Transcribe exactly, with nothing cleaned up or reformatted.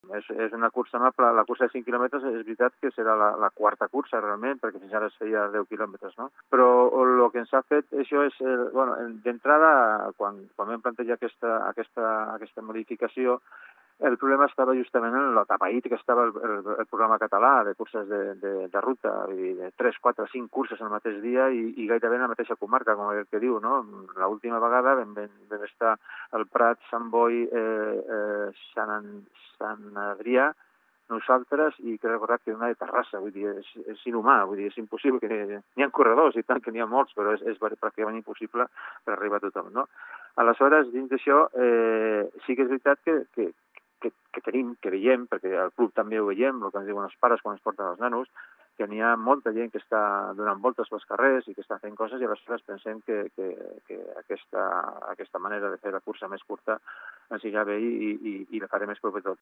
És, és una cursa noble, la cursa de cinc quilòmetres és veritat que serà la, la quarta cursa realment, perquè fins ara es feia deu quilòmetres, no? Però el que ens ha fet això és, eh, bueno, d'entrada, quan, quan vam plantejar aquesta, aquesta, aquesta modificació, el problema estava justament en l'atapeït que estava el, el, el programa català de curses de, de, de ruta, i de tres, quatre, cinc curses el mateix dia i, i gairebé en la mateixa comarca, com el que diu, no? L'última vegada vam, vam, vam estar al Prat, Sant Boi, eh, eh, Sant, Sant Adrià, nosaltres, i crec recordar que una de Terrassa, vull dir, és, és inhumà, vull dir, és impossible, que n'hi ha corredors i tant que n'hi ha molts, però és, és pràcticament impossible per arribar a tothom, no? Aleshores, dins d'això, eh, sí que és veritat que, que, que, que tenim, que veiem, perquè al club també ho veiem, el que ens diuen els pares quan es porten els nanos, que n'hi ha molta gent que està donant voltes pels carrers i que està fent coses, i aleshores pensem que, que, que aquesta, aquesta manera de fer la cursa més curta ens irà bé i, i, i la farem més proper tot.